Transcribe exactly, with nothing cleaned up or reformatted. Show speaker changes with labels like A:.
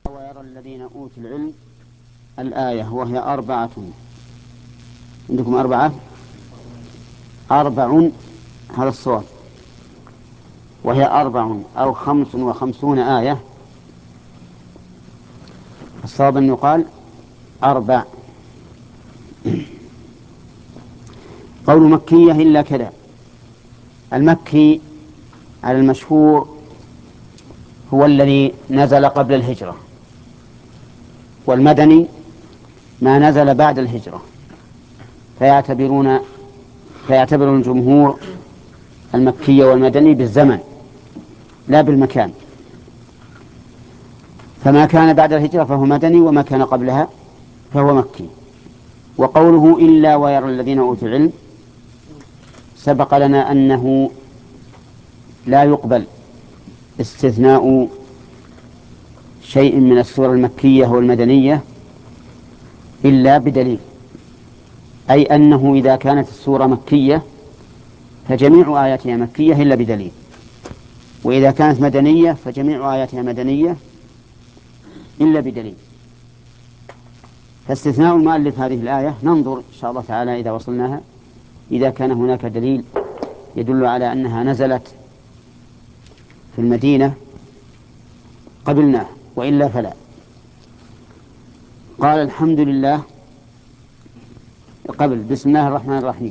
A: ويرى الذين أوتوا العلم الآية وهي أربعة. عندكم أربعة أربع هذا الصواب، وهي أربع أو خمس وخمسون آية. الصواب أن يقال أربع. قول مكية إلا كذا. المكي على المشهور هو الذي نزل قبل الهجرة، والمدني ما نزل بعد الهجرة، فيعتبرون فيعتبر الجمهور المكي والمدني بالزمن لا بالمكان، فما كان بعد الهجرة فهو مدني، وما كان قبلها فهو مكي. وقوله إلا ويرى الذين أوتوا العلم سبق لنا أنه لا يقبل استثناء شيء من السور المكية والمدنية إلا بدليل، أي أنه إذا كانت السورة مكية فجميع آياتها مكية إلا بدليل، وإذا كانت مدنية فجميع آياتها مدنية إلا بدليل. فاستثناء المؤلف هذه الآية ننظر إن شاء الله تعالى إذا وصلناها، إذا كان هناك دليل يدل على أنها نزلت في المدينة قبلناه، وإلا فلا. قال الحمد لله قبل بسم الله الرحمن الرحيم.